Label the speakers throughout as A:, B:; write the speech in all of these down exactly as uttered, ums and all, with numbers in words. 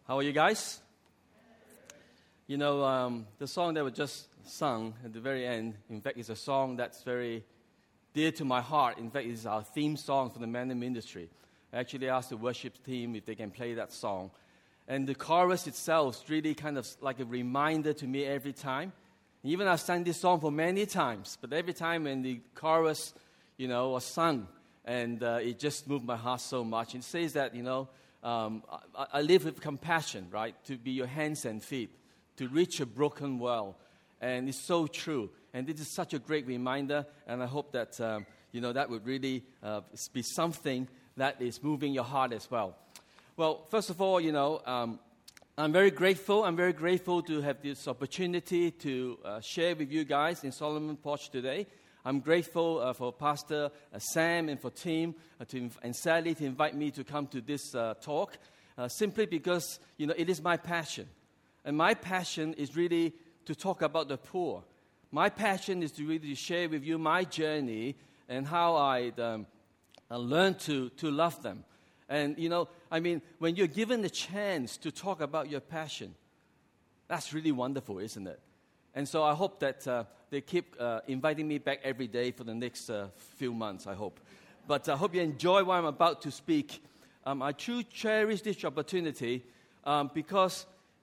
A: How are you guys? You know, um, the song that we just sung at the very end, in fact, is a song that's very dear to my heart. In fact, it's our theme song for the Men in Ministry. I actually asked the worship team if they can play that song. And the chorus itself is really kind of like a reminder to me every time. Even I've sung this song for many times, but every time when the chorus, you know, was sung, and uh, it just moved my heart so much. It says that, you know, um, I, I live with compassion, right, to be your hands and feet, to reach a broken world. And it's so true. And this is such a great reminder, and I hope that, um, you know, that would really uh, be something that is moving your heart as well. Well, first of all, you know, um, I'm very grateful. I'm very grateful to have this opportunity to uh, share with you guys in Solomon Porch today. I'm grateful uh, for Pastor uh, Sam and for Tim uh, to inv- and Sally to invite me to come to this uh, talk, uh, simply because, you know, it is my passion. And my passion is really to talk about the poor. My passion is to really share with you my journey and how I um, uh, learned to, to love them. And, you know, I mean, when you're given the chance to talk about your passion, that's really wonderful, isn't it? And so I hope that uh, they keep uh, inviting me back every day for the next uh, few months, I hope. But I hope you enjoy what I'm about to speak. Um, I truly cherish this opportunity um, because,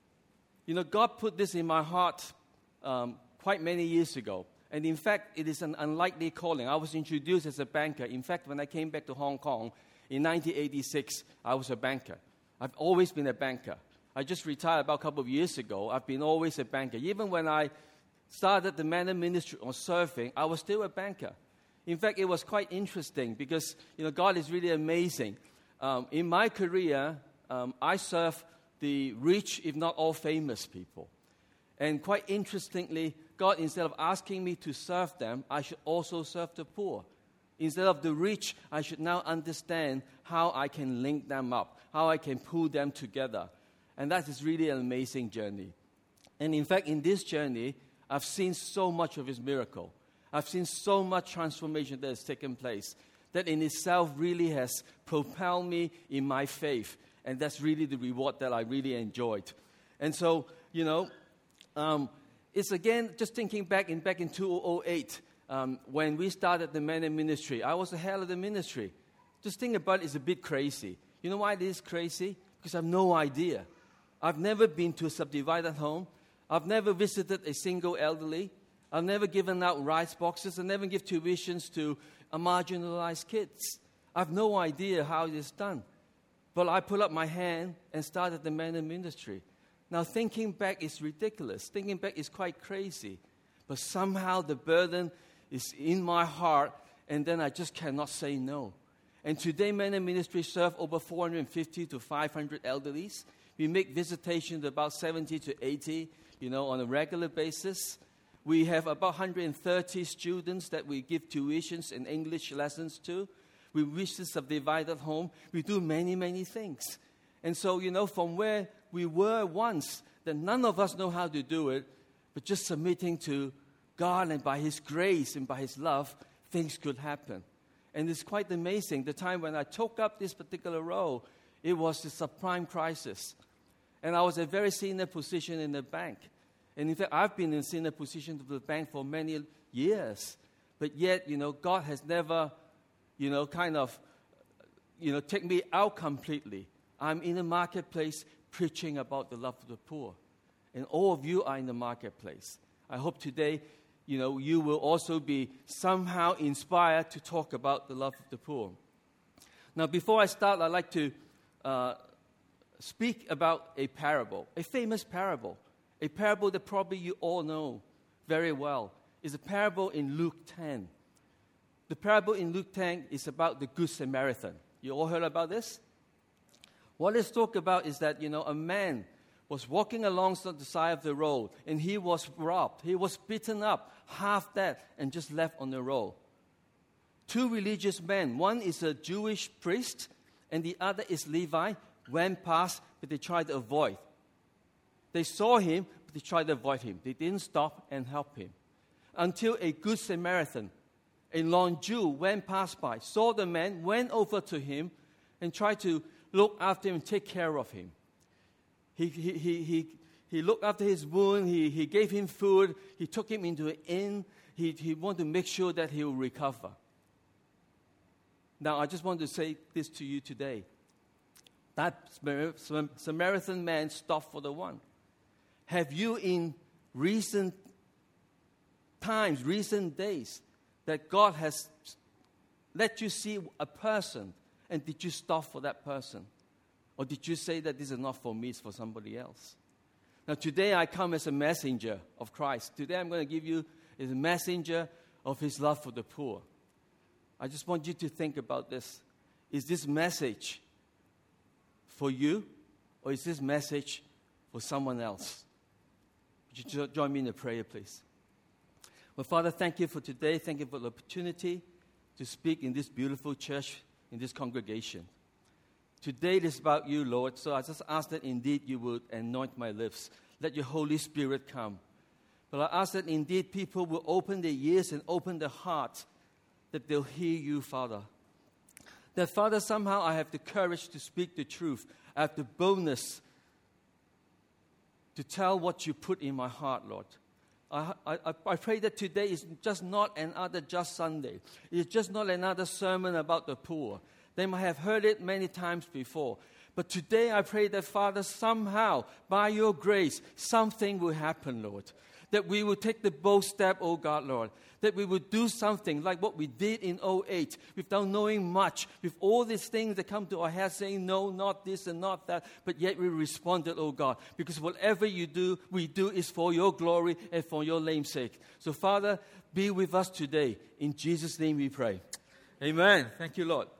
A: you know, God put this in my heart um, quite many years ago. And in fact, it is an unlikely calling. I was introduced as a banker. In fact, when I came back to Hong Kong in nineteen eighty-six, I was a banker. I've always been a banker. I just retired about a couple of years ago. I've been always a banker. Even when I started the Man Ministry on surfing, I was still a banker. In fact, it was quite interesting because, you know, God is really amazing. Um, in my career, um, I serve the rich, if not all famous people. And quite interestingly, God, instead of asking me to serve them, I should also serve the poor. Instead of the rich, I should now understand how I can link them up, how I can pull them together. And that is really an amazing journey. And in fact, in this journey, I've seen so much of His miracle. I've seen so much transformation that has taken place that in itself really has propelled me in my faith. And that's really the reward that I really enjoyed. And so, you know, um, it's again, just thinking back in back in two thousand eight, um, when we started the Men in Ministry, I was the head of the ministry. Just think about it, it's a bit crazy. You know why it is crazy? Because I have no idea. I've never been to a subdivided home. I've never visited a single elderly. I've never given out rice boxes. I've never given tuitions to a marginalized kids. I have no idea how it is done. But I put up my hand and started the Men in Ministry. Now, thinking back is ridiculous. Thinking back is quite crazy. But somehow the burden is in my heart, and then I just cannot say no. And today, Men in Ministry serve over four hundred fifty to five hundred elderlies. We make visitations to about seventy to eighty, you know, on a regular basis. We have about one hundred thirty students that we give tuitions and English lessons to. We wish to subdivided home. We do many, many things. And so, you know, from where we were once, that none of us know how to do it, but just submitting to God, and by His grace and by His love, things could happen. And it's quite amazing. The time when I took up this particular role, it was the subprime crisis. And I was a very senior position in the bank. And in fact, I've been in senior position of the bank for many years. But yet, you know, God has never, you know, kind of, you know, take me out completely. I'm in the marketplace preaching about the love of the poor. And all of you are in the marketplace. I hope today, you know, you will also be somehow inspired to talk about the love of the poor. Now, before I start, I'd like to uh, speak about a parable, a famous parable, a parable that probably you all know very well. It's a parable in Luke ten. The parable in Luke ten is about the Good Samaritan. You all heard about this? What it's talk about is that, you know, a man was walking alongside the side of the road, and he was robbed. He was beaten up, half dead, and just left on the road. Two religious men, one is a Jewish priest, and the other is Levi, went past, but they tried to avoid. They saw him, but they tried to avoid him. They didn't stop and help him. Until a Good Samaritan, a non-Jew, went past by, saw the man, went over to him, and tried to look after him and take care of him. He, he, he, he, he looked after his wound. He, he gave him food. He took him into an inn. He, he wanted to make sure that he will recover. Now, I just want to say this to you today. That Samaritan man stopped for the one. Have you in recent times, recent days, that God has let you see a person, and did you stop for that person? Or did you say that this is not for me, it's for somebody else? Now, today I come as a messenger of Christ. Today I'm going to give you as a messenger of his love for the poor. I just want you to think about this. Is this message for you, or is this message for someone else? Would you join me in a prayer, please? Well, Father, thank you for today. Thank you for the opportunity to speak in this beautiful church, in this congregation. Today it is about you, Lord, so I just ask that indeed you would anoint my lips. Let your Holy Spirit come. But I ask that indeed people will open their ears and open their hearts, that they'll hear you, Father. That, Father, somehow I have the courage to speak the truth. I have the boldness to tell what you put in my heart, Lord. I, I, I pray that today is just not another Just Sunday. It's just not another sermon about the poor. They might have heard it many times before. But today I pray that, Father, somehow, by your grace, something will happen, Lord. That we will take the bold step, oh God, Lord. That we will do something like what we did in oh eight, without knowing much, with all these things that come to our head saying, no, not this and not that, but yet we responded, oh God, because whatever you do, we do is for your glory and for your name's sake. So, Father, be with us today. In Jesus' name we pray. Amen. Thank you, Lord.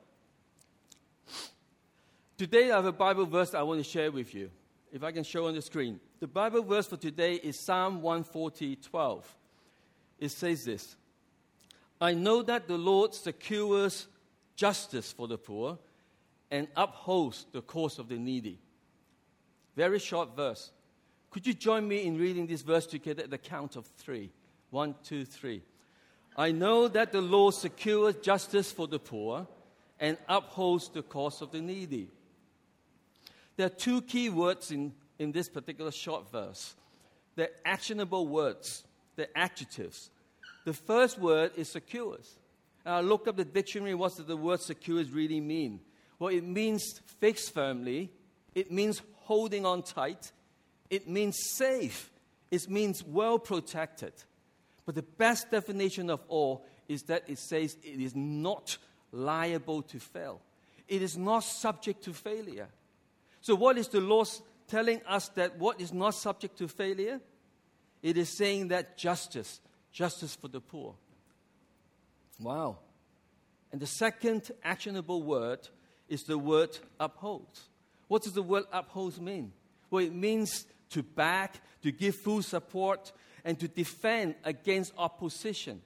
A: Today I have a Bible verse I want to share with you. If I can show on the screen. The Bible verse for today is Psalm one forty, twelve. It says this: I know that the Lord secures justice for the poor and upholds the cause of the needy. Very short verse. Could you join me in reading this verse together at the count of three? One, two, three. I know that the Lord secures justice for the poor and upholds the cause of the needy. There are two key words in, in this particular short verse. They're actionable words. They're adjectives. The first word is secures. And I looked up the dictionary. What does the word secures really mean? Well, it means fixed firmly. It means holding on tight. It means safe. It means well protected. But the best definition of all is that it says it is not liable to fail. It is not subject to failure. So what is the Lord telling us that what is not subject to failure? It is saying that justice, justice for the poor. Wow. And the second actionable word is the word upholds. What does the word upholds mean? Well, it means to back, to give full support, and to defend against opposition.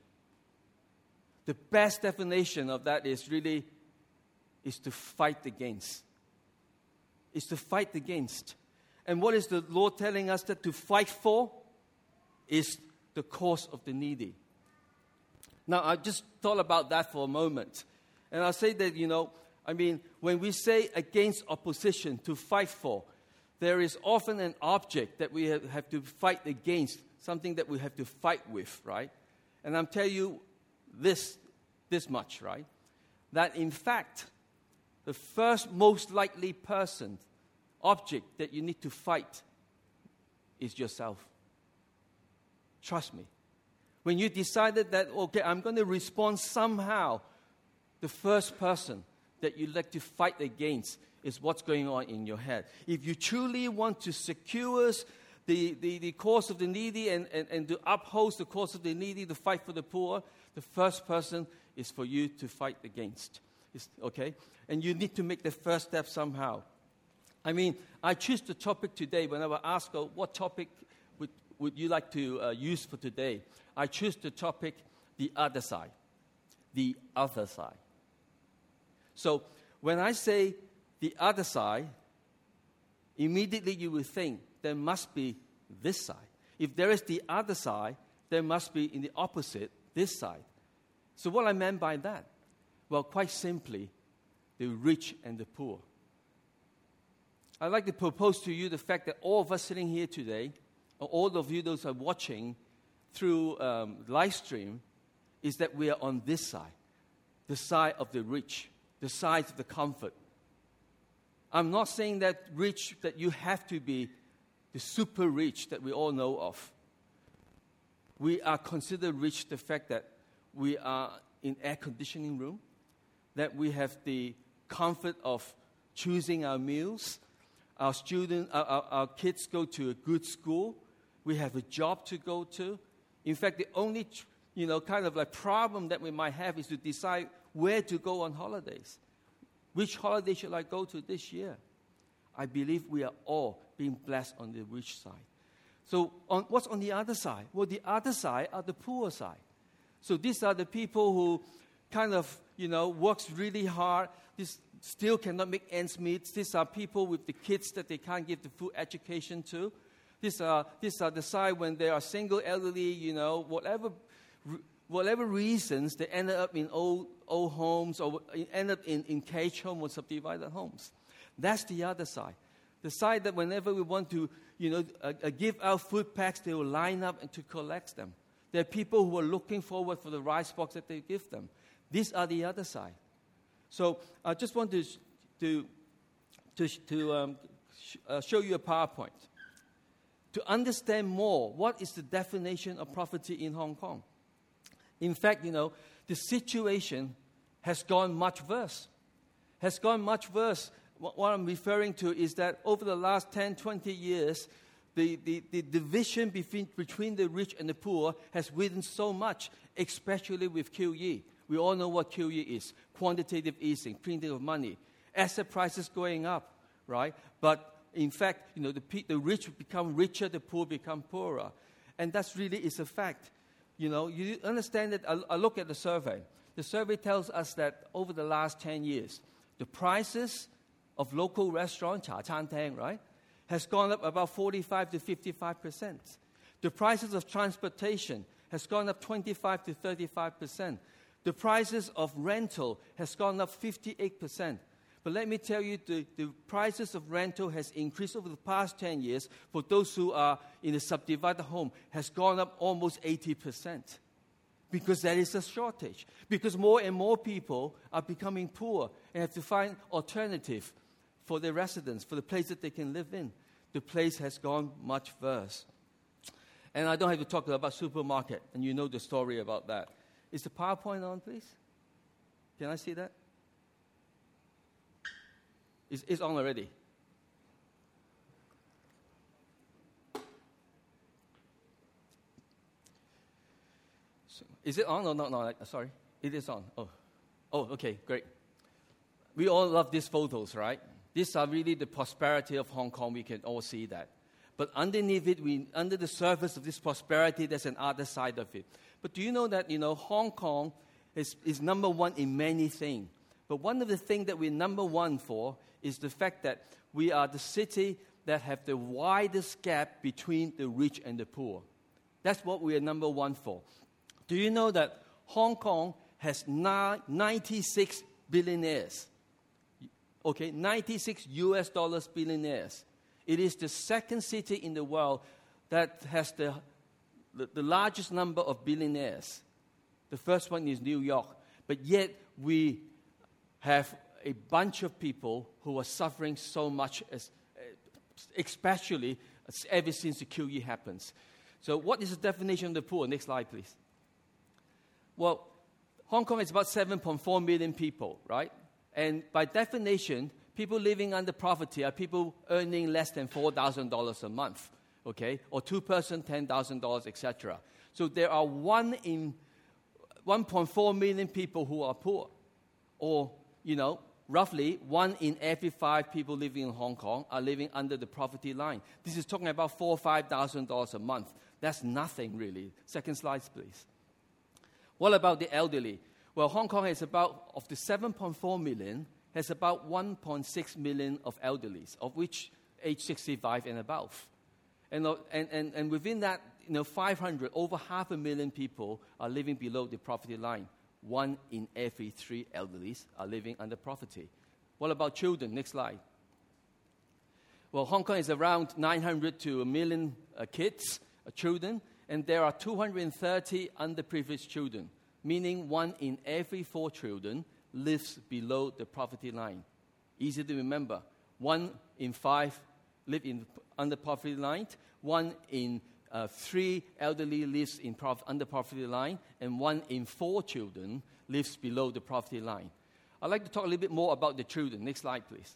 A: The best definition of that is really is to fight against. Is to fight against. And what is the Lord telling us that to fight for? Is the cause of the needy. Now, I just thought about that for a moment. And I'll say that, you know, I mean, when we say against opposition, to fight for, there is often an object that we have to fight against, something that we have to fight with, right? And I'm telling you this, this much, right? That in fact, the first most likely person, object that you need to fight is yourself. Trust me. When you decided that, okay, I'm going to respond somehow, the first person that you like to fight against is what's going on in your head. If you truly want to secure the, the, the cause of the needy and, and, and to uphold the cause of the needy, to fight for the poor, the first person is for you to fight against. It's, okay? And you need to make the first step somehow. I mean, I choose the topic today. When I was asked, oh, what topic would, would you like to uh, use for today? I choose the topic, the other side. The other side. So when I say the other side, immediately you will think there must be this side. If there is the other side, there must be in the opposite, this side. So what I meant by that? Well, quite simply, the rich and the poor. I'd like to propose to you the fact that all of us sitting here today, or all of you those who are watching through um, live stream, is that we are on this side, the side of the rich, the side of the comfort. I'm not saying that rich, that you have to be the super rich that we all know of. We are considered rich the fact that we are in air conditioning room, that we have the comfort of choosing our meals, our students, our, our, our kids go to a good school, we have a job to go to. In fact, the only, you know, kind of like problem that we might have is to decide where to go on holidays. Which holiday should I go to this year? I believe we are all being blessed on the rich side. So on, what's on the other side? Well, the other side are the poor side. So these are the people who kind of, you know, works really hard. This still cannot make ends meet. These are people with the kids that they can't give the full education to. These are, these are the side when they are single, elderly, you know, whatever whatever reasons, they end up in old old homes or end up in, in cage homes or subdivided homes. That's the other side. The side that whenever we want to, you know, uh, uh, give out food packs, they will line up and to collect them. There are people who are looking forward for the rice box that they give them. These are the other side. So I just want to to to, to um, sh- uh, show you a PowerPoint. To understand more, what is the definition of poverty in Hong Kong? In fact, you know, the situation has gone much worse. Has gone much worse. What, what I'm referring to is that over the last ten, twenty years, the, the, the division between, between the rich and the poor has widened so much, especially with Q E. We all know what Q E is. Quantitative easing, printing of money. Asset prices going up, right? But in fact, you know, the, the rich become richer, the poor become poorer. And that's really is a fact. You know, you understand that. I, I look at the survey. The survey tells us that over the last ten years, the prices of local restaurants, cha chan tang, right, has gone up about forty-five to fifty-five percent. The prices of transportation has gone up twenty-five to thirty-five percent. The prices of rental has gone up fifty-eight percent. But let me tell you, the, the prices of rental has increased over the past ten years for those who are in a subdivided home has gone up almost eighty percent. Because there is a shortage. Because more and more people are becoming poor and have to find alternative for their residence, for the place that they can live in. The place has gone much worse. And I don't have to talk about supermarket, and you know the story about that. Is the PowerPoint on, please? Can I see that? It's, it's on already. So, is it on? No, no, no. Sorry. It is on. Oh. Oh, okay, great. We all love these photos, right? These are really the prosperity of Hong Kong. We can all see that. But underneath it, we, under the surface of this prosperity, there's an other side of it. But do you know that, you know, Hong Kong is, is number one in many things. But one of the things that we're number one for is the fact that we are the city that have the widest gap between the rich and the poor. That's what we are number one for. Do you know that Hong Kong has ninety-six billionaires? Okay, ninety-six U S dollars billionaires. It is the second city in the world that has the, the, the largest number of billionaires. The first one is New York. But yet we have a bunch of people who are suffering so much, as, especially ever since the Q E happens. So what is the definition of the poor? Next slide, please. Well, Hong Kong is about seven point four million people, right? And by definition, people living under poverty are people earning less than four thousand dollars a month, okay? Or two-person, ten thousand dollars, et cetera. So there are one in one point four million people who are poor. Or, you know, roughly one in every five people living in Hong Kong are living under the poverty line. This is talking about four thousand dollars, five thousand dollars a month. That's nothing, really. Second slide, please. What about the elderly? Well, Hong Kong has about, of the seven point four million, has about one point six million of elderlies, of which age sixty-five and above. And, and, and, and within that, you know, five hundred, over half a million people are living below the poverty line. One in every three elderlies are living under poverty. What about children? Next slide. well, Hong Kong is around nine hundred to a million uh, kids, uh, children, and there are two hundred thirty underprivileged children, meaning one in every four children lives below the poverty line. Easy to remember. One in five live in under poverty line. One in uh, three elderly lives in prof- under poverty line, and one in four children lives below the poverty line. I'd like to talk a little bit more about the children. Next slide, please.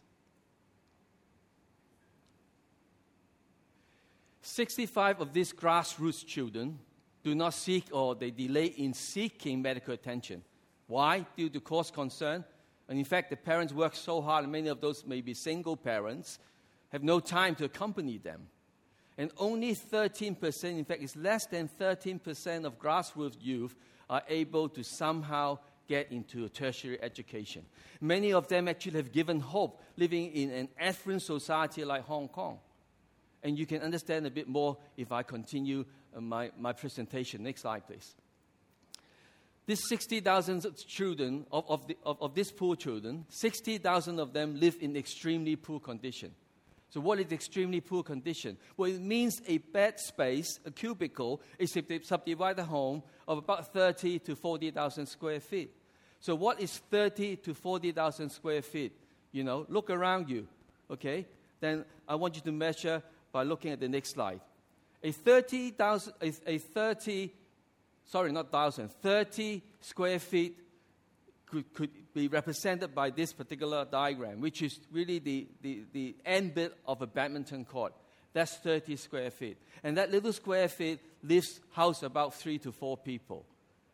A: sixty-five of these grassroots children do not seek or they delay in seeking medical attention. Why? Due to cost concern. And in fact, the parents work so hard, and many of those may be single parents, have no time to accompany them. And only thirteen percent, in fact, it's less than thirteen percent of grassroots youth are able to somehow get into a tertiary education. Many of them actually have given hope living in an affluent society like Hong Kong. And you can understand a bit more if I continue uh, my, my presentation. Next slide, please. These sixty thousand children, of, of, the, of, of these poor children, sixty thousand of them live in extremely poor condition. So what is extremely poor condition? Well, it means a bed space, a cubicle, a subdivided home of about thirty to forty thousand square feet. So what is thirty to forty thousand square feet? You know, look around you, okay? Then I want you to measure by looking at the next slide. A thirty thousand, a, a thirty, sorry, not thousand, thirty square feet could, could be represented by this particular diagram, which is really the, the, the end bit of a badminton court. That's thirty square feet. And that little square feet lives, house about three to four people.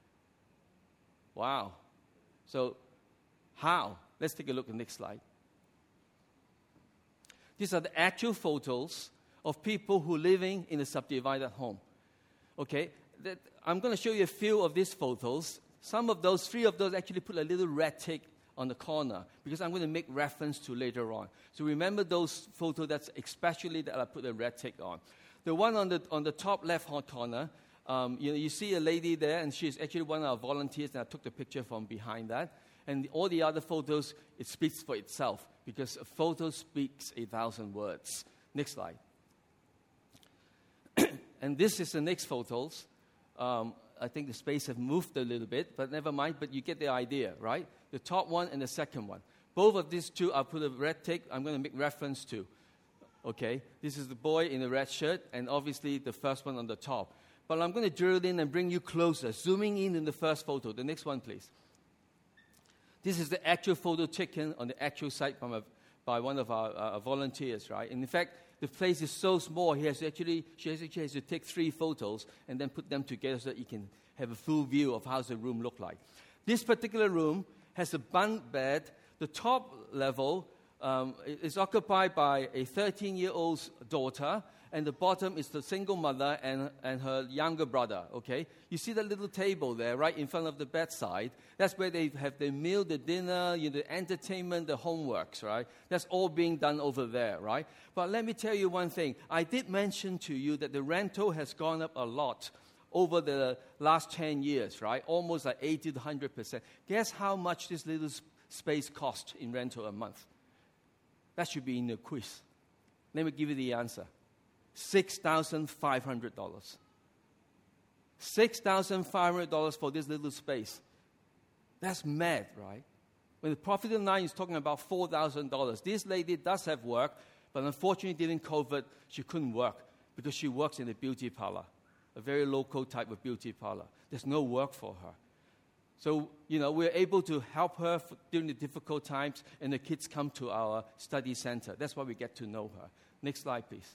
A: Wow. So how? Let's take a look at the next slide. These are the actual photos of people who are living in a subdivided home. Okay, that, I'm going to show you a few of these photos. Some of those, three of those actually put a little red tick on the corner because I'm going to make reference to later on. So remember those photos that's especially that I put a red tick on. The one on the on the top left-hand corner, um, you know, you see a lady there, and she's actually one of our volunteers, and I took the picture from behind that. And all the other photos, it speaks for itself because a photo speaks a thousand words. Next slide. And this is the next photos. Um, I think the space has moved a little bit, but never mind. But you get the idea, right? The top one and the second one. Both of these two, I'll put a red tick. I'm going to make reference to. Okay? This is the boy in the red shirt, and obviously the first one on the top. But I'm going to drill in and bring you closer, zooming in in the first photo. The next one, please. This is the actual photo taken on the actual site by, a, by one of our uh, volunteers, right? And in fact, the place is so small, he has to actually, she actually has to take three photos and then put them together so that you can have a full view of how the room looks like. This particular room has a bunk bed. The top level um, is occupied by a thirteen-year-old daughter, and the bottom is the single mother and, and her younger brother, okay? You see that little table there right in front of the bedside? That's where they have the meal, the dinner, you know, the entertainment, the homeworks, right? That's all being done over there, right? But let me tell you one thing. I did mention to you that the rental has gone up a lot over the last ten years, right? Almost like eighty to one hundred percent. Guess how much this little space costs in rental a month? That should be in the quiz. Let me give you the answer. six thousand five hundred dollars. six thousand five hundred dollars for this little space. That's mad, right? When the profit line is talking about four thousand dollars. This lady does have work, but unfortunately during COVID, she couldn't work because she works in a beauty parlor, a very local type of beauty parlor. There's no work for her. So, you know, we're able to help her for, during the difficult times, and the kids come to our study center. That's why we get to know her. Next slide, please.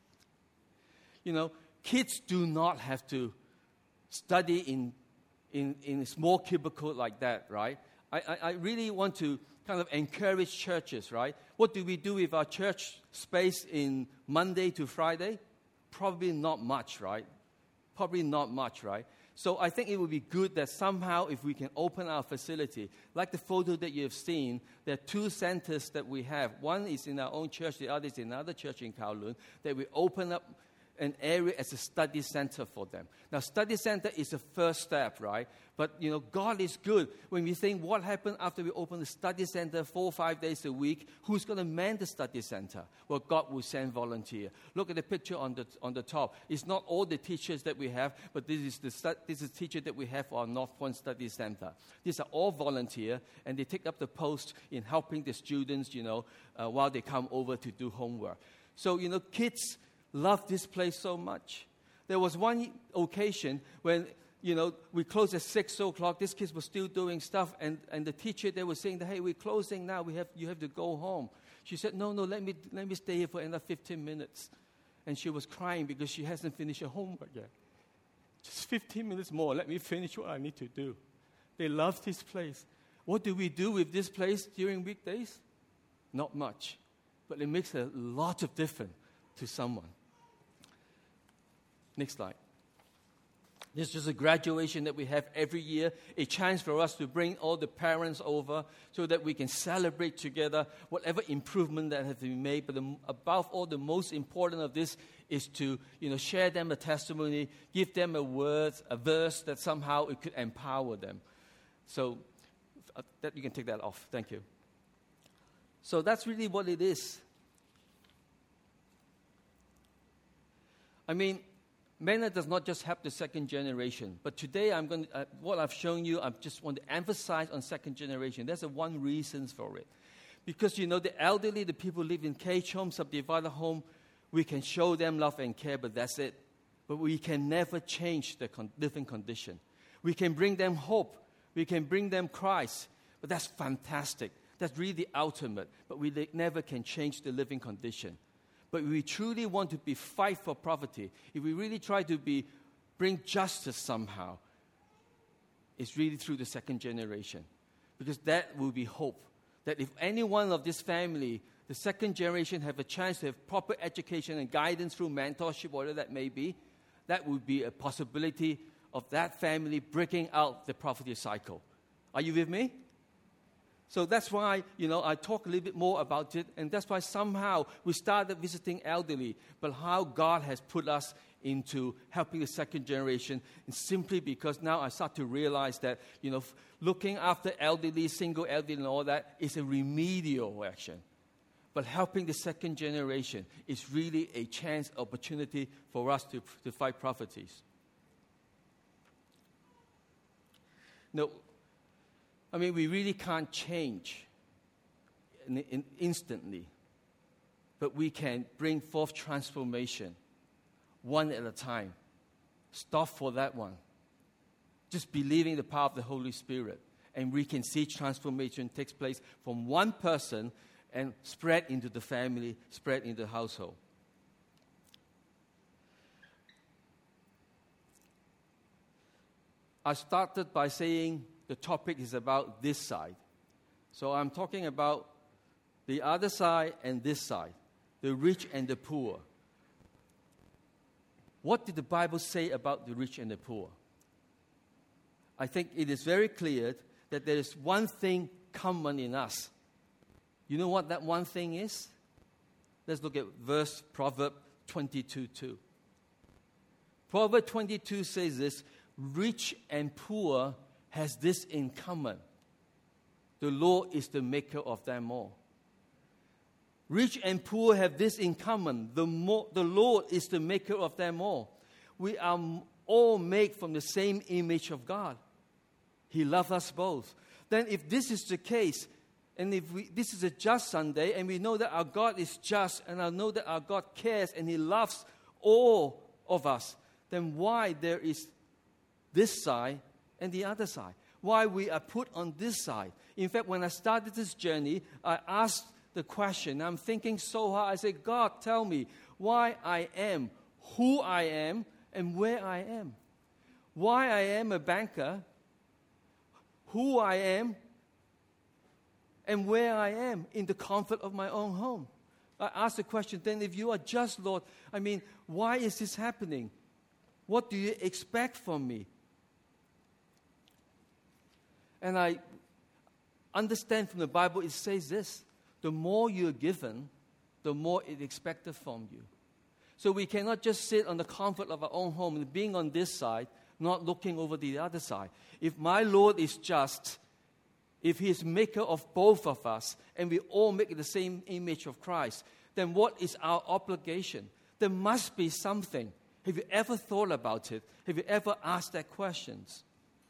A: You know, kids do not have to study in, in, in a small cubicle like that, right? I, I, I really want to kind of encourage churches, right? What do we do with our church space in Monday to Friday? Probably not much, right? Probably not much, right? So I think it would be good that somehow if we can open our facility, like the photo that you have seen, there are two centers that we have. One is in our own church, the other is in another church in Kowloon, that we open up an area as a study center for them. Now, study center is the first step, right? But, you know, God is good. When we think, what happened after we open the study center four or five days a week? Who's going to man the study center? Well, God will send volunteer. Look at the picture on the on the top. It's not all the teachers that we have, but this is the stu- this is the teacher that we have for our North Point Study Center. These are all volunteer, and they take up the post in helping the students, you know, uh, while they come over to do homework. So, you know, kids love this place so much. There was one occasion when, you know, we closed at six o'clock. These kids were still doing stuff, and, and the teacher, they were saying, that, hey, we're closing now. We have you have to go home. She said, no, no, let me let me stay here for another fifteen minutes. And she was crying because she hasn't finished her homework yet. Just fifteen minutes more. Let me finish what I need to do. They love this place. What do we do with this place during weekdays? Not much. But it makes a lot of difference to someone. Next slide. This is just a graduation that we have every year, a chance for us to bring all the parents over so that we can celebrate together whatever improvement that has been made. But the, above all, the most important of this is to, you know, share them a testimony, give them a word, a verse that somehow it could empower them. So uh, that you can take that off. Thank you. So that's really what it is. I mean, Mennonite does not just help the second generation, but today I'm going to, uh, what I've shown you, I just want to emphasize on second generation. There's a one reason for it. Because, you know, the elderly, the people who live in cage homes, subdivided home, we can show them love and care, but that's it. But we can never change the con- living condition. We can bring them hope. We can bring them Christ. But that's fantastic. That's really the ultimate. But we li- never can change the living condition. But if we truly want to be fight for poverty, if we really try to be bring justice somehow, it's really through the second generation. Because that will be hope. That if any one of this family, the second generation, have a chance to have proper education and guidance through mentorship, whatever that may be, that would be a possibility of that family breaking out the poverty cycle. Are you with me? So that's why, you know, I talk a little bit more about it, and that's why somehow we started visiting elderly, but how God has put us into helping the second generation, and simply because now I start to realize that, you know, f- looking after elderly, single elderly and all that is a remedial action. But helping the second generation is really a chance, opportunity for us to, to fight poverty. Now, I mean, we really can't change in, in instantly, but we can bring forth transformation one at a time. Stop for that one. Just believing the power of the Holy Spirit, and we can see transformation takes place from one person and spread into the family, spread into the household. I started by saying the topic is about this side. So I'm talking about the other side and this side, the rich and the poor. What did the Bible say about the rich and the poor? I think it is very clear that there is one thing common in us. You know what that one thing is? Let's look at verse Proverbs twenty-two two. Proverbs twenty-two says this, rich and poor has this in common. The Lord is the maker of them all. Rich and poor have this in common. The, mo- the Lord is the maker of them all. We are m- all made from the same image of God. He loves us both. Then if this is the case, and if we, this is a just Sunday, and we know that our God is just, and I know that our God cares, and He loves all of us, then why there is this side and the other side? Why we are put on this side? In fact, when I started this journey, I asked the question. I'm thinking so hard. I said, God, tell me why I am who I am and where I am. Why I am a banker, who I am, and where I am in the comfort of my own home. I asked the question, then if you are just, Lord, I mean, why is this happening? What do you expect from me? And I understand from the Bible, it says this, the more you're given, the more it's expected from you. So we cannot just sit on the comfort of our own home and being on this side, not looking over the other side. If my Lord is just, if He is maker of both of us, and we all make the same image of Christ, then what is our obligation? There must be something. Have you ever thought about it? Have you ever asked that questions?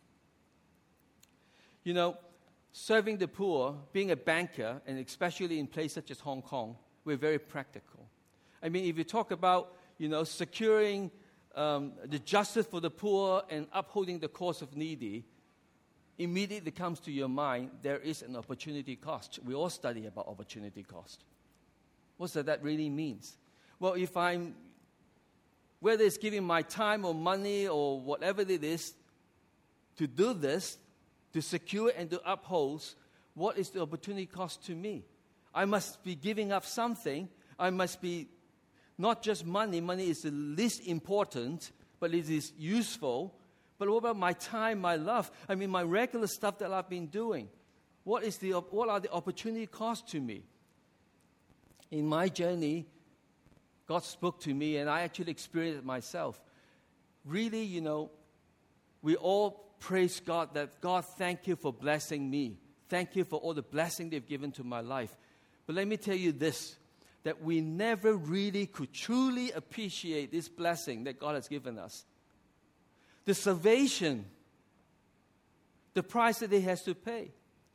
A: You know, serving the poor, being a banker, and especially in places such as Hong Kong, we're very practical. I mean, if you talk about, you know, securing um, the justice for the poor and upholding the cause of needy, immediately comes to your mind, there is an opportunity cost. We all study about opportunity cost. What does that really mean? Well, if I'm, whether it's giving my time or money or whatever it is, to do this, to secure and to uphold, what is the opportunity cost to me? I must be giving up something. I must be, not just money. Money is the least important, but it is useful. But what about my time, my love? I mean, my regular stuff that I've been doing. What is the what are the opportunity costs to me? In my journey, God spoke to me, and I actually experienced it myself. Really, you know, we all praise God that, God, thank you for blessing me. Thank you for all the blessing they've given to my life. But let me tell you this, that we never really could truly appreciate this blessing that God has given us. The salvation, the price that He has to pay.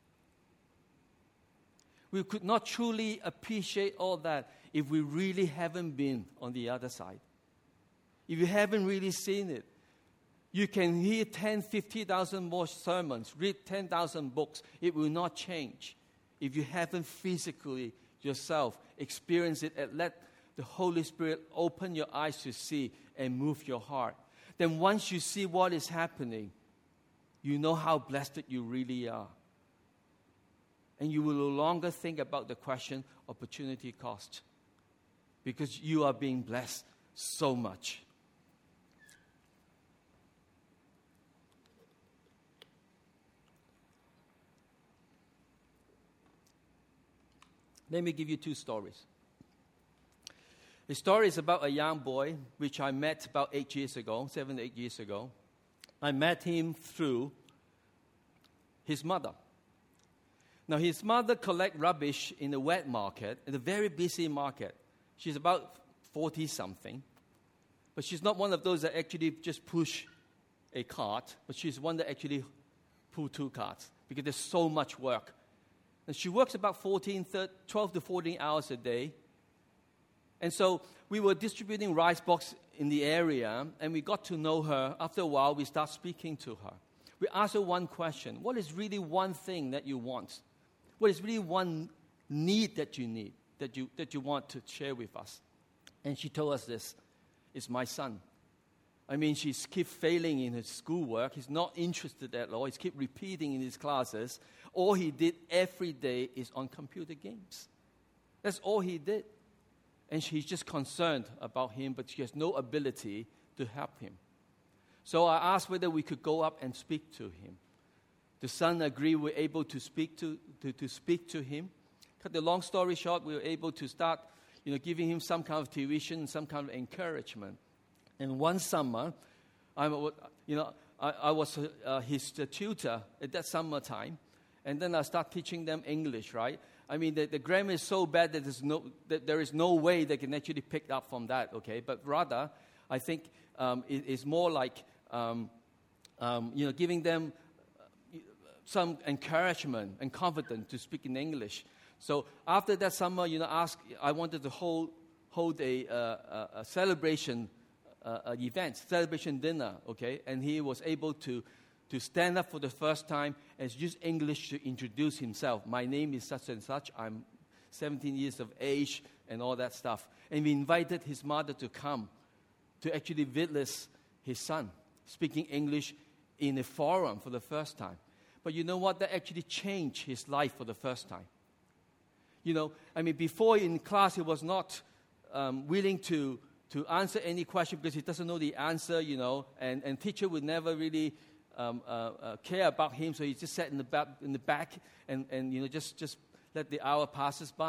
A: We could not truly appreciate all that if we really haven't been on the other side. If you haven't really seen it. You can hear ten, fifty thousand more sermons, read ten thousand books. It will not change if you haven't physically yourself experienced it and let the Holy Spirit open your eyes to see and move your heart. Then once you see what is happening, you know how blessed you really are. And you will no longer think about the question, opportunity cost, because you are being blessed so much. Let me give you two stories. The story is about a young boy, which I met about eight years ago, seven, eight years ago. I met him through his mother. Now, his mother collects rubbish in the wet market, in a very busy market. She's about forty-something, but she's not one of those that actually just push a cart, but she's one that actually pull two carts, because there's so much work. And she works about fourteen, twelve to fourteen hours a day. And so we were distributing rice boxes in the area, and we got to know her. After a while, we start speaking to her. We asked her one question. What is really one thing that you want? What is really one need that you need, that you, that you want to share with us? And she told us this. It's my son. I mean, she keeps failing in his schoolwork. He's not interested at all. He keeps repeating in his classes. All he did every day is on computer games. That's all he did. And she's just concerned about him, but she has no ability to help him. So I asked whether we could go up and speak to him. The son agreed. We were able to speak to, to, to speak to him. Cut the long story short, we were able to start, you know, giving him some kind of tuition, some kind of encouragement. And one summer, I, you know, I, I was uh, his tutor at that summertime, and then I start teaching them English, right? I mean, the, the grammar is so bad that, there's no, that there is no way they can actually pick up from that, okay? But rather, I think um, it, it's more like, um, um, you know, giving them some encouragement and confidence to speak in English. So after that summer, you know, ask, I wanted to hold hold a, uh, a celebration uh, a event, celebration dinner, okay? And he was able to to stand up for the first time and use English to introduce himself. My name is such and such. I'm seventeen years of age and all that stuff. And we invited his mother to come to actually witness his son speaking English in a forum for the first time. But you know what? That actually changed his life for the first time. You know, I mean, before in class, he was not um, willing to, to answer any question because he doesn't know the answer, you know, and, and teacher would never really um, uh, uh, care about him, so he just sat in the back, in the back and, and, you know, just, just let the hour passes by.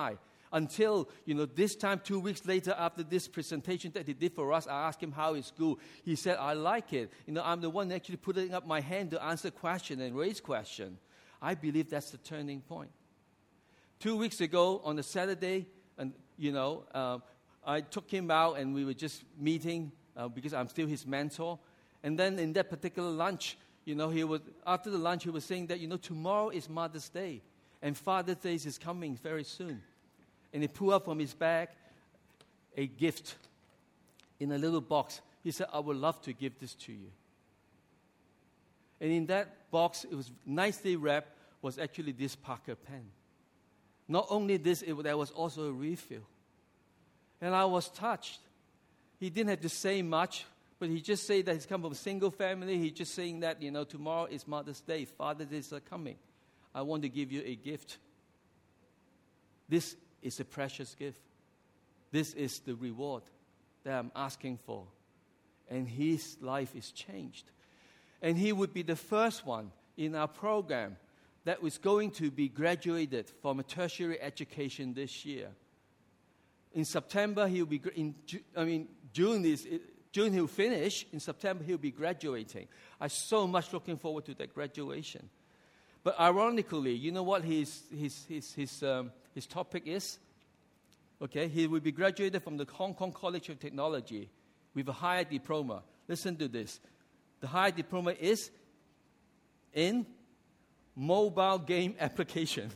A: Until, you know, this time, two weeks later, after this presentation that he did for us, I asked him how is school. He said, I like it. You know, I'm the one actually putting up my hand to answer question and raise question. I believe that's the turning point. Two weeks ago, on a Saturday, and you know, uh, I took him out and we were just meeting uh, because I'm still his mentor. And then in that particular lunch, you know, he was, after the lunch, he was saying that, you know, tomorrow is Mother's Day and Father's Day is coming very soon. And he pulled out from his bag a gift in a little box. He said, I would love to give this to you. And in that box, it was nicely wrapped, was actually this Parker pen. Not only this, it, there was also a refill. And I was touched. He didn't have to say much, but he just said that he's come from a single family. He's just saying that, you know, tomorrow is Mother's Day. Father's Day is coming. I want to give you a gift. This is a precious gift. This is the reward that I'm asking for. And his life is changed. And he would be the first one in our program that was going to be graduated from a tertiary education this year. In September, he'll be, in, I mean, June is, June he'll finish. In September, he'll be graduating. I'm so much looking forward to that graduation. But ironically, you know what his, his, his, his, um, his topic is? Okay, he will be graduated from the Hong Kong College of Technology with a higher diploma. Listen to this. The higher diploma is in mobile game application.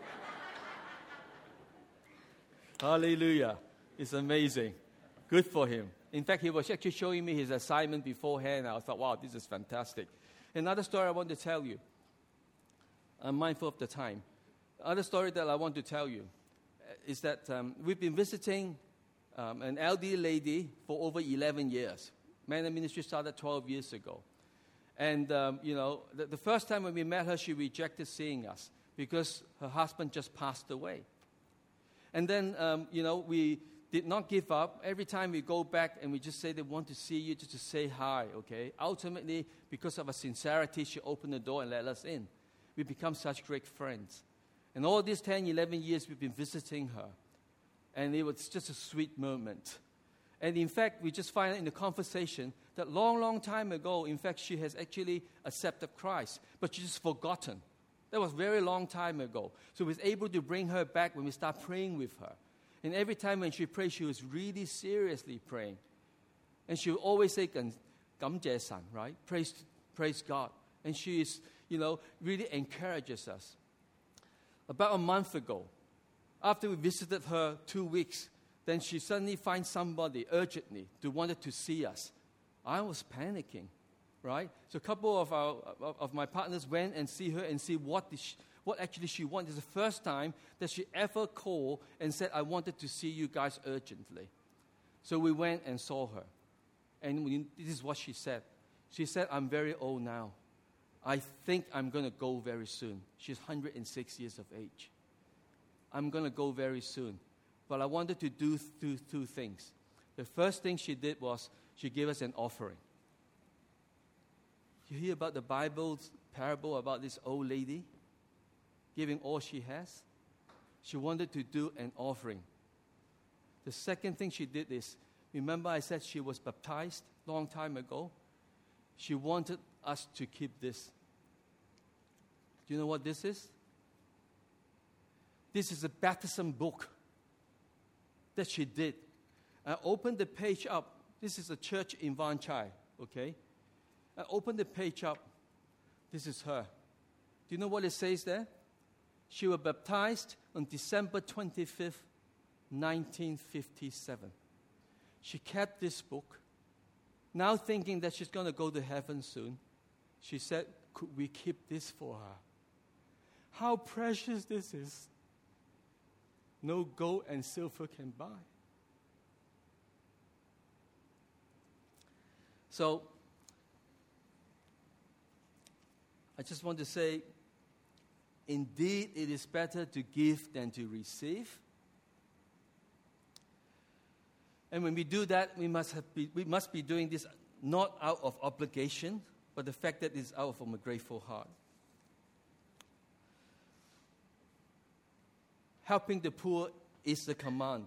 A: Hallelujah. It's amazing. Good for him. In fact, he was actually showing me his assignment beforehand. I thought, wow, this is fantastic. Another story I want to tell you. I'm mindful of the time. Other story that I want to tell you is that um, we've been visiting um, an elderly lady for over eleven years. Man and Ministry started twelve years ago. And, um, you know, the, the first time when we met her, she rejected seeing us because her husband just passed away. And then, um, you know, we did not give up. Every time we go back and we just say they want to see you, just to say hi, okay? Ultimately, because of her sincerity, she opened the door and let us in. We become such great friends. And all these ten, eleven years, we've been visiting her. And it was just a sweet moment. And in fact, we just find out in the conversation that long, long time ago, in fact, she has actually accepted Christ, but she's just forgotten. That was a very long time ago. So we was able to bring her back when we start praying with her. And every time when she prayed, she was really seriously praying. And she would always say, 感謝神, right? Praise, praise God. And she is, you know, really encourages us. About a month ago, after we visited her two weeks, then she suddenly finds somebody urgently who wanted to see us. I was panicking, right? So a couple of our of my partners went and see her and see what she, what actually she wanted. It's the first time that she ever called and said, I wanted to see you guys urgently. So we went and saw her. And we, this is what she said. She said, I'm very old now. I think I'm going to go very soon. She's one hundred six years of age. I'm going to go very soon. But I wanted to do two, two things. The first thing she did was she gave us an offering. You hear about the Bible's parable about this old lady giving all she has? She wanted to do an offering. The second thing she did is, remember I said she was baptized a long time ago? She wanted us to keep this. Do you know what this is? This is a baptism book that she did. I opened the page up. This is a church in Wan Chai, okay? I opened the page up. This is her. Do you know what it says there? She was baptized on December twenty-fifth, nineteen fifty-seven. She kept this book. Now thinking that she's going to go to heaven soon, she said, could we keep this for her? How precious this is. No gold and silver can buy. So, I just want to say, indeed, it is better to give than to receive. And when we do that, we must, have be, we must be doing this not out of obligation, but the fact that it's out from a grateful heart. Helping the poor is the command.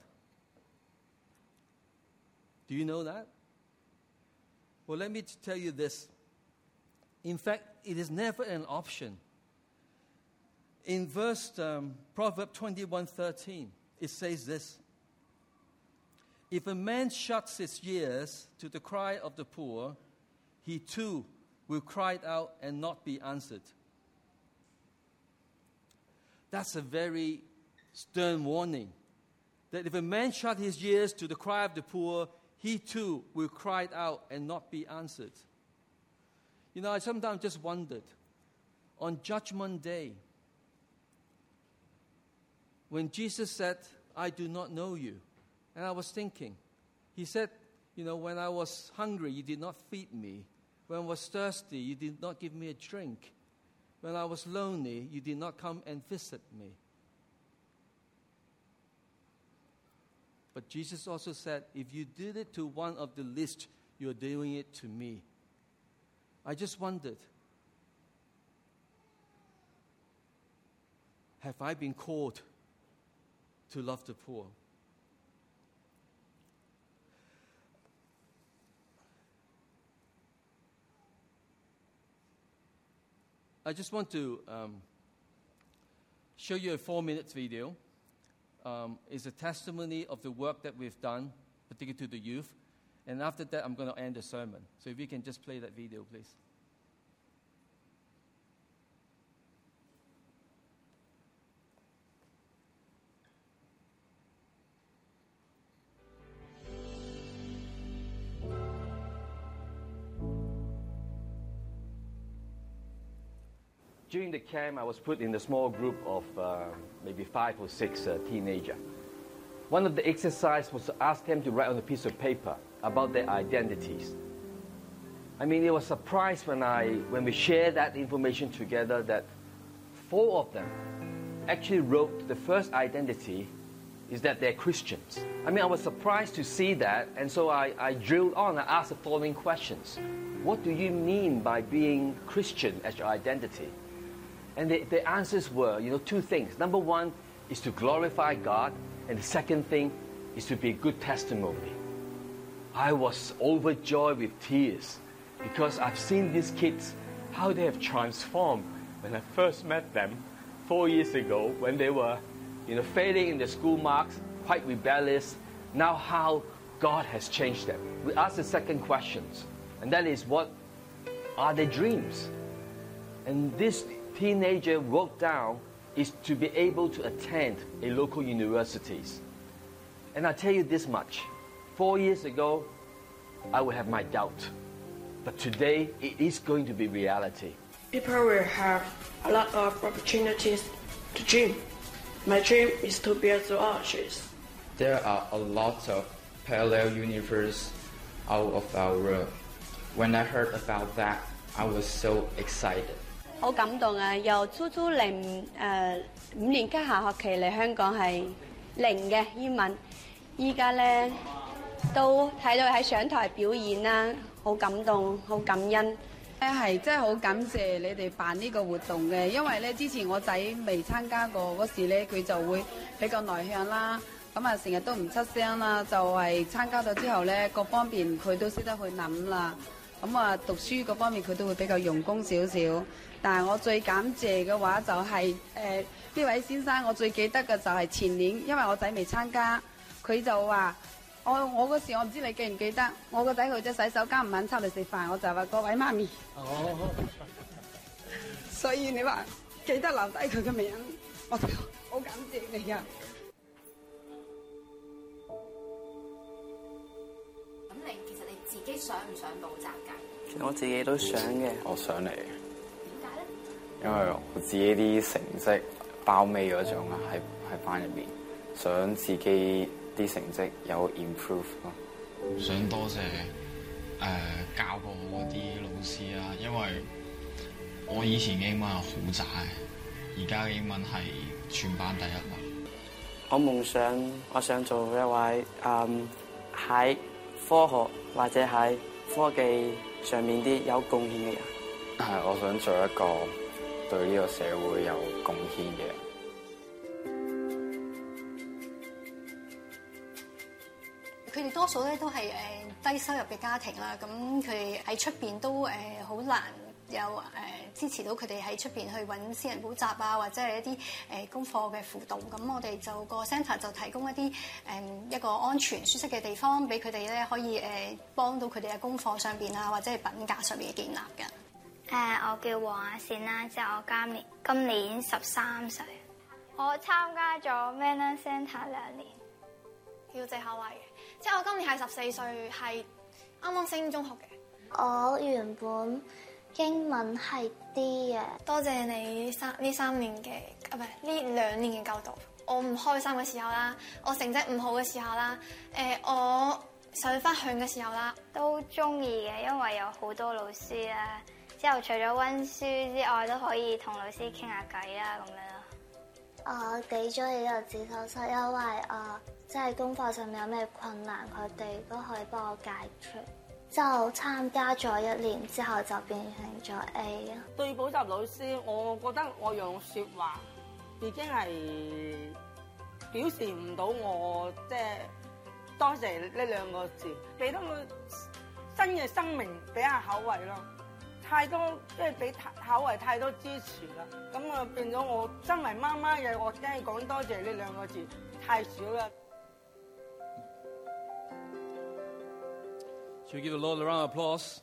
A: Do you know that? Well, let me tell you this. In fact, it is never an option. In verse um, Proverbs twenty-one thirteen, it says this: if a man shuts his ears to the cry of the poor, he too will cry out and not be answered. That's a very stern warning. That if a man shuts his ears to the cry of the poor, he too will cry out and not be answered. You know, I sometimes just wondered, on Judgment Day, when Jesus said, I do not know you, and I was thinking, he said, you know, when I was hungry, you did not feed me. When I was thirsty, you did not give me a drink. When I was lonely, you did not come and visit me. But Jesus also said, if you did it to one of the least, you're doing it to me. I just wondered, have I been called to love the poor? I just want to um, show you a four-minute video. Um, it's a testimony of the work that we've done, particularly to the youth. And after that, I'm going to end the sermon. So if you can just play that video, please. During the camp, I was put in a small group of uh, maybe five or six uh, teenagers. One of the exercises was to ask them to write on a piece of paper about their identities. I mean, it was a surprise when, I, when we shared that information together that four of them actually wrote the first identity is that they're Christians. I mean, I was surprised to see that, and so I, I drilled on. I asked the following questions. What do you mean by being Christian as your identity? And the, the answers were, you know, two things. Number one is to glorify God, and the second thing is to be a good testimony. I was overjoyed with tears because I've seen these kids, how they have transformed when I first met them four years ago when they were, you know, failing in the school marks, quite rebellious. Now how God has changed them. We asked the second question, and that is, what are their dreams? And this teenager wrote down is to be able to attend a local universities. And I tell you this much, four years ago, I would have my doubt. But today, it is going to be reality.
B: People will have a lot of opportunities to dream. My dream is to be a zoologist.
C: There are a lot of parallel universes out of our world. When I heard about that, I was so excited.
D: 好感動啊！由初初零誒五年級下學期嚟香港係零嘅英文，依家咧都睇到喺上台表演啦，好感動，好感恩。咧係真係好感謝你哋辦呢個活動嘅，因為咧之前我仔未參加過嗰時咧，佢就會比較內向啦，咁啊成日都唔出聲啦，就係參加咗之後咧，各方面佢都識得去諗啦。咁啊，讀書嗰方面佢都會比較用功少少。但係我最感謝嘅話就係誒呢位先生，我最記得嘅就係前年，因為我仔未參加，佢就話我我嗰時我唔知你記唔記得，我個仔去咗洗手間唔肯出嚟食飯，我就話各位媽咪。哦。所以你話記得留低佢嘅名，我就好感謝你㗎。
E: 咁你其實你自己想唔想補習㗎？
F: 其實我自己都想嘅。
G: 我想嚟。
E: 點解咧？
G: 因為我自己啲成績包尾嗰種啊，喺喺班入面，想自己啲成績有 improve 咯。
H: 想多謝誒、呃、教過我嗰啲老師啊，因為我以前嘅英文係好渣嘅，而家嘅英文係全班第一啦。
F: 我夢想我想做一位誒喺、嗯、科學或者喺科技上面啲有貢獻嘅人。
G: 係，我想做一個對呢個社會有貢獻嘅人。
I: 哋多數咧都係誒低收入嘅家庭啦，咁佢哋喺出邊都誒好難有誒支持到佢哋喺出邊去揾私人補習啊，或者係一啲誒功課嘅輔導。咁我哋就個 centre 就提供一啲誒一個安全舒適嘅地方，俾佢哋咧可以誒幫到佢哋嘅功課上邊啊，或者係品格上面嘅建立嘅。
J: 誒、呃，我叫黃雅善啦，即係我今年今年十三歲。我參加咗 Manner Centre 兩年，
K: 叫謝巧慧嘅，即係我今年係十四歲，係啱啱升中學嘅。
J: 我原本英文係 D 嘅。
K: 多謝你三呢三年嘅啊，唔係呢兩年嘅教導。我唔開心嘅時候啦，我成績唔好嘅時候啦，誒、呃，我想分享嘅時候啦，
J: 都中意嘅，因為有好多老師啦。之後除咗溫書之外，都可以同老師傾下偈啦，咁樣咯。我幾中意呢個自修室，因為誒即係功課上面有咩困難，佢哋都可以幫我解決。之後參加咗一年之後，就變成咗 A 啊。
L: 對補習老師，我覺得我用説話已經係表示唔到我即係多謝呢兩個字，俾到個新嘅生命俾阿巧慧咯。太多即係俾巧慧太多支持啦，咁啊變咗我身為媽媽嘅，我真係講多謝呢兩個字太少啦。
A: Should we give the Lord a round of applause?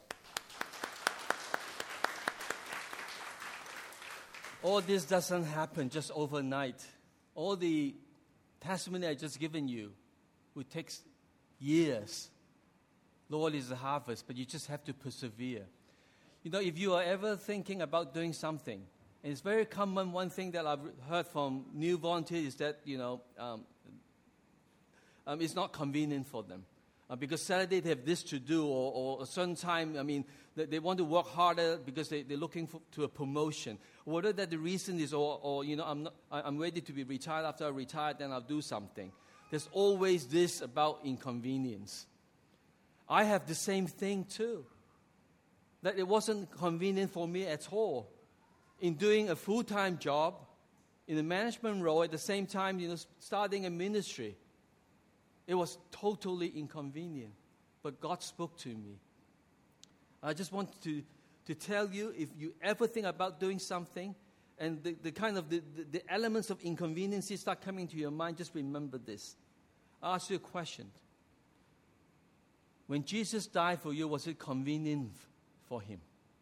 A: All this doesn't happen just overnight. All the testimony I just given you will take years. Lord is the harvest, but you just have to persevere. You know, if you are ever thinking about doing something, and it's very common, one thing that I've heard from new volunteers is that, you know, um, um, it's not convenient for them. Uh, because Saturday they have this to do, or, or a certain time, I mean, they, they want to work harder because they, they're looking for, to a promotion. Whether that the reason is, or, or you know, I'm, not, I, I'm ready to be retired. After I retire, then I'll do something. There's always this about inconvenience. I have the same thing too. That it wasn't convenient for me at all in doing a full-time job in a management role at the same time, you know, starting a ministry. It was totally inconvenient, but God spoke to me. I just want to, to tell you, if you ever think about doing something and the, the kind of the, the, the elements of inconveniences start coming to your mind, just remember this. I'll ask you a question. When Jesus died for you, was it convenient for him?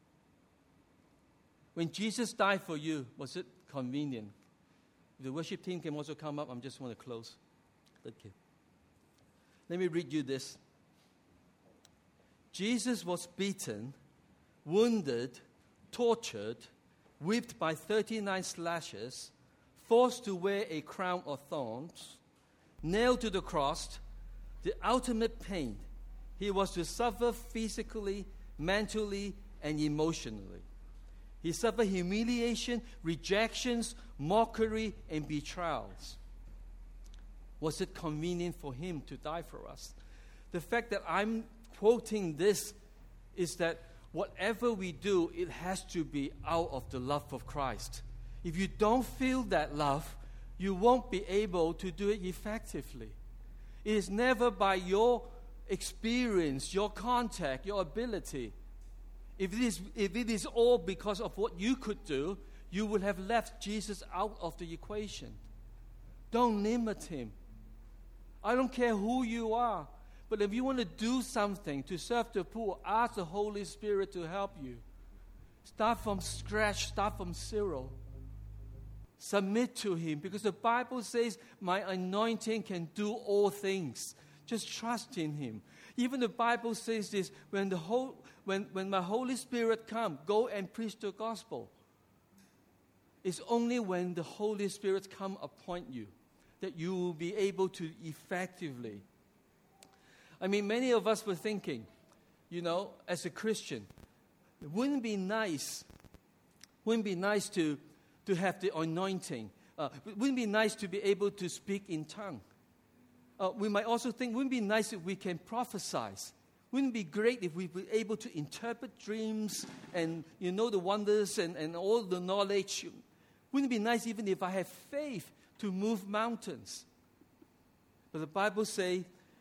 A: When Jesus died for you, was it convenient? The worship team can also come up. I just want to close. Thank you. Let me read you this. Jesus was beaten, wounded, tortured, whipped by thirty-nine slashes, forced to wear a crown of thorns, nailed to the cross, the ultimate pain. He was to suffer physically, mentally, and emotionally. He suffered humiliation, rejections, mockery, and betrayals. Was it convenient for him to die for us? The fact that I'm quoting this is that whatever we do, it has to be out of the love of Christ. If you don't feel that love, you won't be able to do it effectively. It is never by your experience, your contact, your ability. If it is, if it is all because of what you could do, you would have left Jesus out of the equation. Don't limit him. I don't care who you are, but if you want to do something to serve the poor, ask the Holy Spirit to help you. Start from scratch, start from zero. Submit to him, because the Bible says, my anointing can do all things. Just trust in him. Even the Bible says this, when, the whole, when, when my Holy Spirit comes, go and preach the gospel. It's only when the Holy Spirit come upon you that you will be able to effectively. I mean, many of us were thinking, you know, as a Christian, it wouldn't be nice, wouldn't be nice to, to have the anointing. Uh, it wouldn't be nice to be able to speak in tongue. Uh, we might also think, wouldn't it be nice if we can prophesy? Wouldn't it be great if we were able to interpret dreams and, you know, the wonders and, and all the knowledge? Wouldn't it be nice even if I have faith to move mountains? But the Bible says,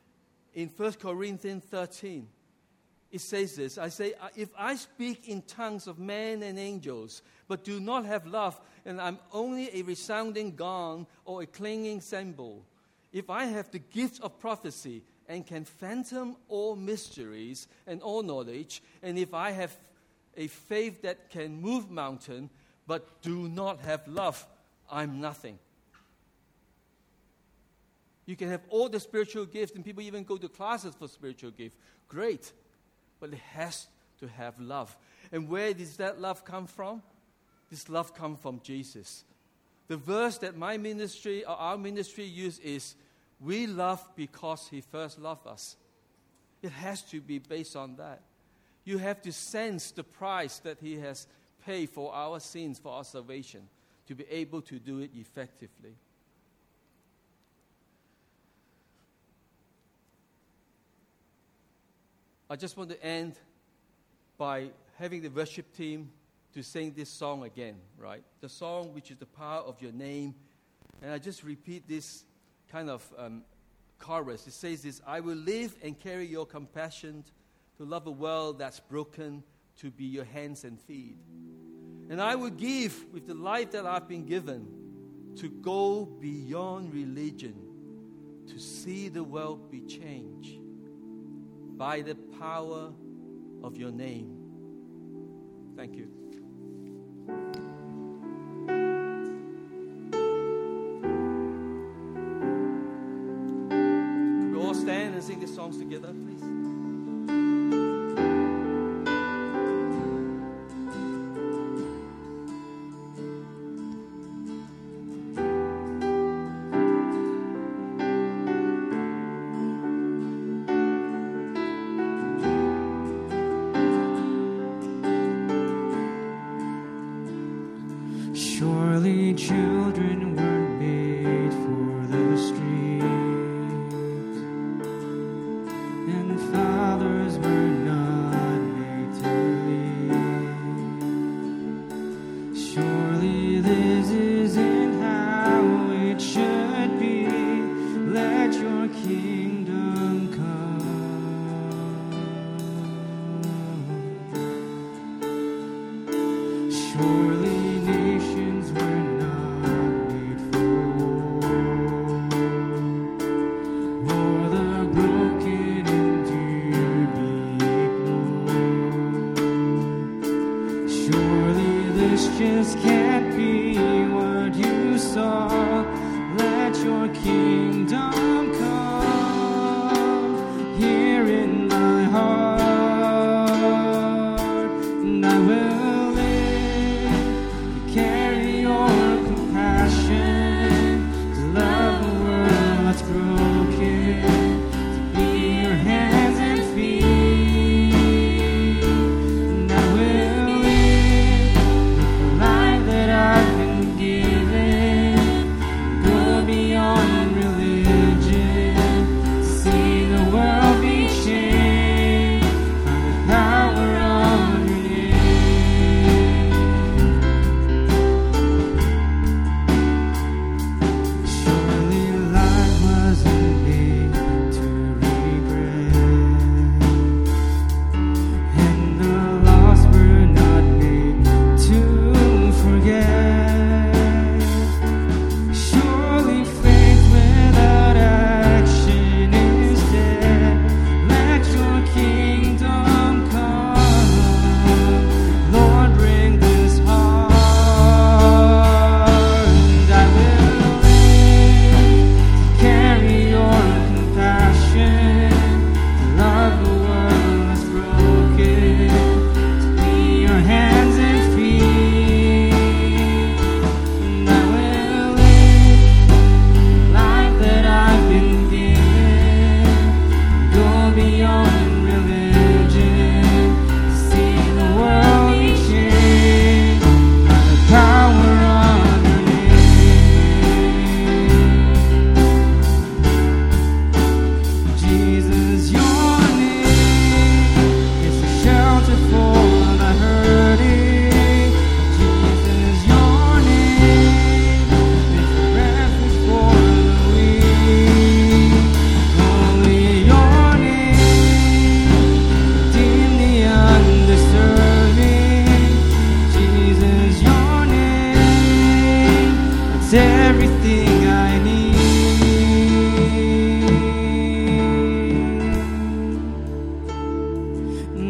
A: in First Corinthians thirteen. It says this, I say, if I speak in tongues of men and angels, but do not have love, and I'm only a resounding gong or a clanging cymbal, if I have the gift of prophecy and can fathom all mysteries and all knowledge, and if I have a faith that can move mountain, but do not have love, I'm nothing. You can have all the spiritual gifts, and people even go to classes for spiritual gifts. Great. But it has to have love. And where does that love come from? This love comes from Jesus. The verse that my ministry or our ministry use is, we love because he first loved us. It has to be based on that. You have to sense the price that he has paid for our sins, for our salvation, to be able to do it effectively. I just want to end by having the worship team to sing this song again, right? The song which is the power of your name. And I just repeat this kind of um, chorus. It says this, I will live and carry your compassion to love a world that's broken, to be your hands and feet. And I will give with the life that I've been given to go beyond religion, to see the world be changed by the power of your name. Thank you. Can we all stand and sing these songs together, please?
M: Surely children weren't made for the streets, and fathers were not made to lead. Surely this isn't how it should be. Let your kingdom come. Surely nations were not made for war, or the broken and dear be ignored. Surely this just can't be what you saw. Let your kingdom come here in my heart, and I will carry your compassion to love a world that's broken, to be your hands and feet. And I will live the life that I've been given, go beyond religion.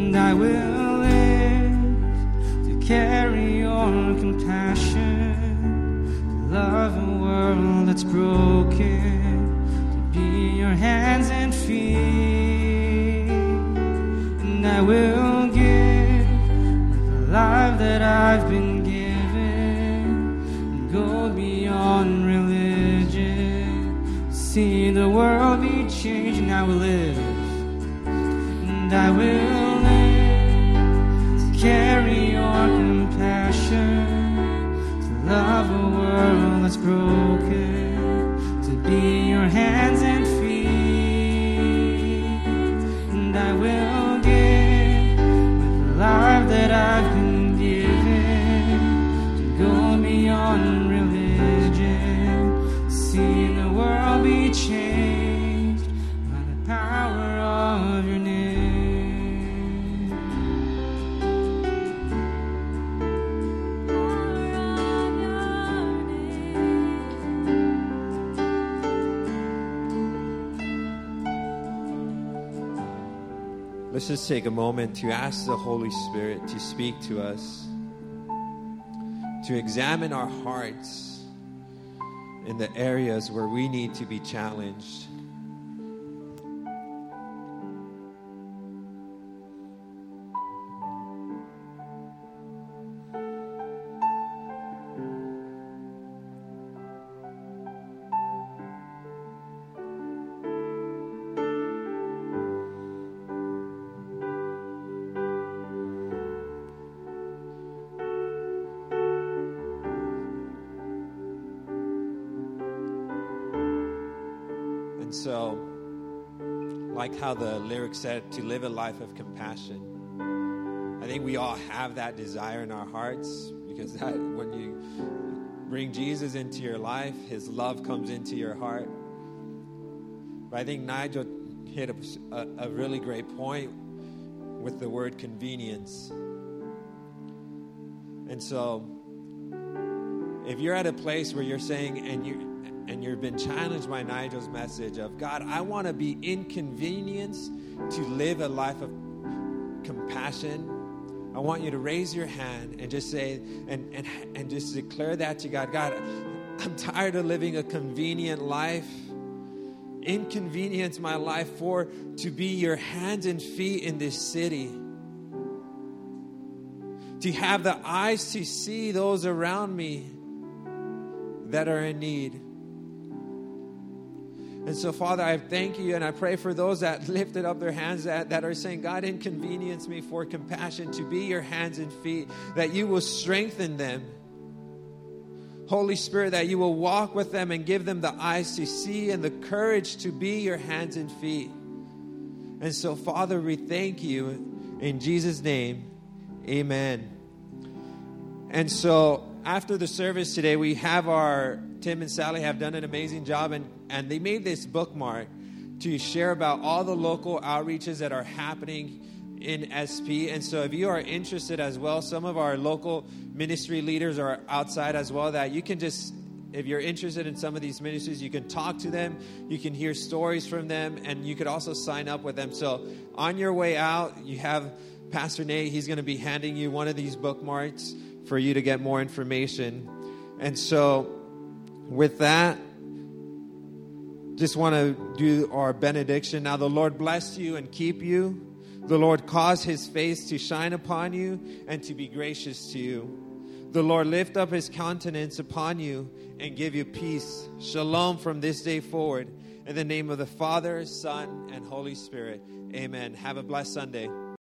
M: and I will live to carry your compassion, to love a world that's broken, to be your hands and feet. And I will give the life that I've been given and go beyond religion, see the world be changed. And I will live, and I will live to carry your compassion, to love a world that's broken, to be your hands and feet. And I will give with the life that I've been given to go beyond religion, see the world be changed by the power of your name.
N: Let's just take a moment to ask the Holy Spirit to speak to us, to examine our hearts in the areas where we need to be challenged. And so, like how the lyric said, to live a life of compassion. I think we all have that desire in our hearts, because that when you bring Jesus into your life, his love comes into your heart. But I think Nigel hit a, a, a really great point with the word convenience. And so, if you're at a place where you're saying, and you and you've been challenged by Nigel's message of, God, I want to be inconvenienced to live a life of compassion, I want you to raise your hand and just say, and, and, and just declare that to God. God, I'm tired of living a convenient life. Inconvenience my life for to be your hands and feet in this city. To have the eyes to see those around me that are in need. And so, Father, I thank you and I pray for those that lifted up their hands that, that are saying, God, inconvenience me for compassion to be your hands and feet, that you will strengthen them. Holy Spirit, that you will walk with them and give them the eyes to see and the courage to be your hands and feet. And so, Father, we thank you in Jesus' name. Amen. And so, after the service today, we have our, Tim and Sally have done an amazing job, and, and they made this bookmark to share about all the local outreaches that are happening in S P. And so if you are interested as well, some of our local ministry leaders are outside as well, that you can just, if you're interested in some of these ministries, you can talk to them, you can hear stories from them, and you could also sign up with them. So on your way out, you have Pastor Nate. He's going to be handing you one of these bookmarks for you to get more information. And so with that, just want to do our benediction. Now the Lord bless you and keep you. The Lord cause his face to shine upon you and to be gracious to you. The Lord lift up his countenance upon you and give you peace. Shalom from this day forward. In the name of the Father, Son, and Holy Spirit. Amen. Have a blessed Sunday.